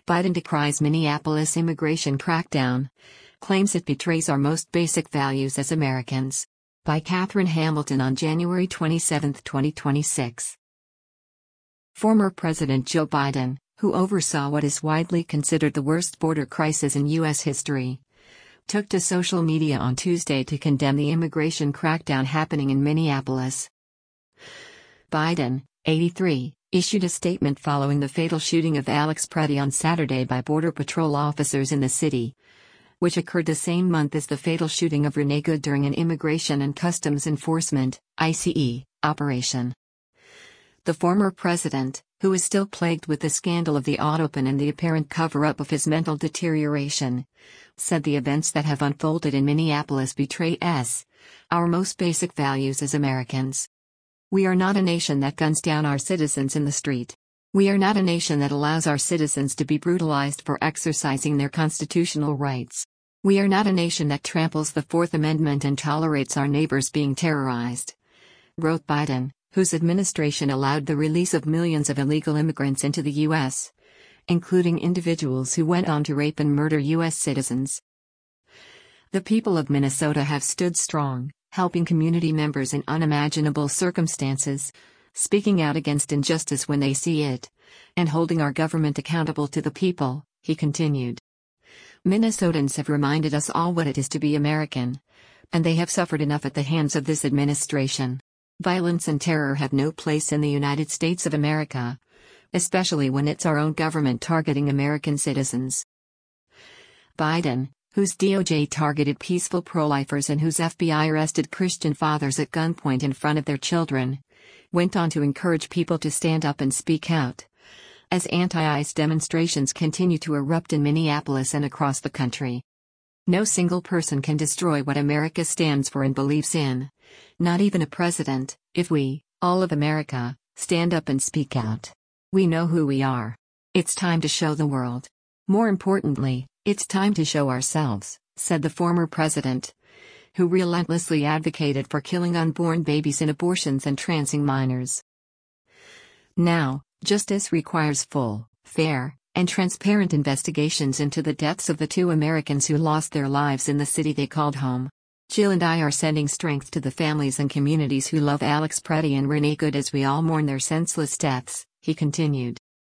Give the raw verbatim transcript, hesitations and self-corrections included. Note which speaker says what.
Speaker 1: Biden decries Minneapolis immigration crackdown. Claims it betrays our most basic values as Americans. By Catherine Hamilton on January twenty-seventh, twenty twenty-six. Former President Joe Biden, who oversaw what is widely considered the worst border crisis in U S history, took to social media on Tuesday to condemn the immigration crackdown happening in Minneapolis. Biden, eighty-three, issued a statement following the fatal shooting of Alex Preddy on Saturday by Border Patrol officers in the city, which occurred the same month as the fatal shooting of Renee Good during an Immigration and Customs Enforcement (I C E) operation. The former president, who is still plagued with the scandal of the Autopan and the apparent cover-up of his mental deterioration, said the events that have unfolded in Minneapolis betray us, our most basic values as Americans. We are not a nation that guns down our citizens in the street. We are not a nation that allows our citizens to be brutalized for exercising their constitutional rights. We are not a nation that tramples the Fourth Amendment and tolerates our neighbors being terrorized, wrote Biden, whose administration allowed the release of millions of illegal immigrants into the U S, including individuals who went on to rape and murder U S citizens. The people of Minnesota have stood strong, helping community members in unimaginable circumstances, speaking out against injustice when they see it, and holding our government accountable to the people, he continued. Minnesotans have reminded us all what it is to be American, and they have suffered enough at the hands of this administration. Violence and terror have no place in the United States of America, especially when it's our own government targeting American citizens. Biden, whose D O J targeted peaceful pro-lifers and whose F B I arrested Christian fathers at gunpoint in front of their children, went on to encourage people to stand up and speak out, as anti-ICE demonstrations continue to erupt in Minneapolis and across the country. No single person can destroy what America stands for and believes in, not even a president, if we, all of America, stand up and speak out. We know who we are. It's time to show the world. More importantly, it's time to show ourselves, said the former president, who relentlessly advocated for killing unborn babies in abortions and transing minors. Now, justice requires full, fair, and transparent investigations into the deaths of the two Americans who lost their lives in the city they called home. Jill and I are sending strength to the families and communities who love Alex Preddy and Renee Good as we all mourn their senseless deaths, he continued.